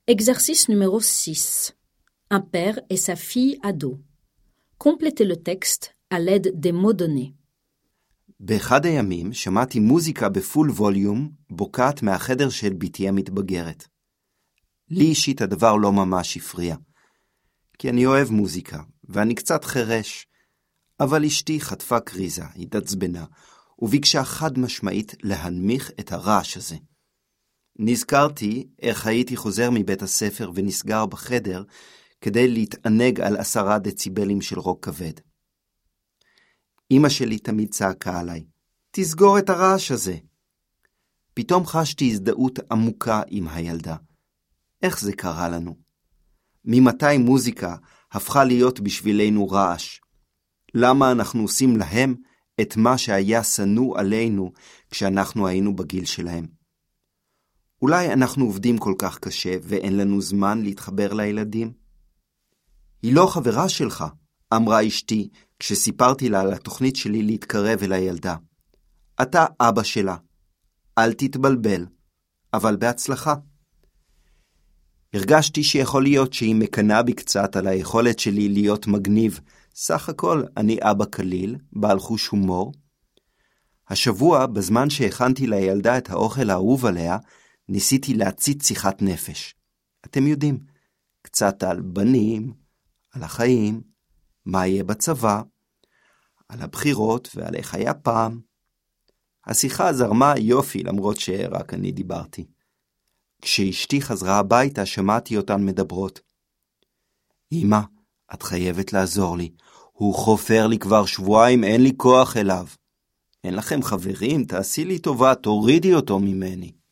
Exercice numéro 6. Un père et sa fille ado. Complétez le texte à l'aide des mots donnés. באחד הימים שמעתי מוזיקה בפול ווליום בוקעת מהחדר של ביתי המתבגרת. לי אישית הדבר לא ממש הפריע, כי אני אוהב מוזיקה ואני קצת חרש, אבל אשתי חטפה קריזה, התעצבנה, וביקשה חד משמעית להנמיך את הרעש הזה. נזכרתי איך הייתי חוזר מבית הספר ונסגר בחדר כדי להתענג על 10 דציבלים של רוק כבד. אמא שלי תמיד צעקה עליי, תסגור את הרעש הזה. פתאום חשתי הזדהות עמוקה עם הילדה. איך זה קרה לנו? ממתי מוזיקה הפכה להיות בשבילנו רעש? למה אנחנו עושים להם את מה שהיה שנוא עלינו כשאנחנו היינו בגיל שלהם? אולי אנחנו עובדים כל כך קשה ואין לנו זמן להתחבר לילדים? היא לא חברה שלך, אמרה אשתי כשסיפרתי לה על התוכנית שלי להתקרב אל הילדה. אתה אבא שלה. אל תתבלבל, אבל בהצלחה. הרגשתי שיכול להיות שהיא מקנה בי קצת על היכולת שלי להיות מגניב. סך הכל אני אבא קליל, בעל חוש הומור. השבוע, בזמן שהכנתי לילדה את האוכל האהוב עליה, ניסיתי להציץ שיחת נפש. אתם יודעים, קצת על בנים, על החיים, מה יהיה בצבא, על הבחירות ועל איך היה פעם. השיחה זרמה יופי למרות שרק אני דיברתי. כשאשתי חזרה הביתה שמעתי אותן מדברות. אמא, את חייבת לעזור לי. הוא חופר לי כבר שבועיים, אין לי כוח אליו. אין לכם חברים, תעשי לי טובה, תורידי אותו ממני.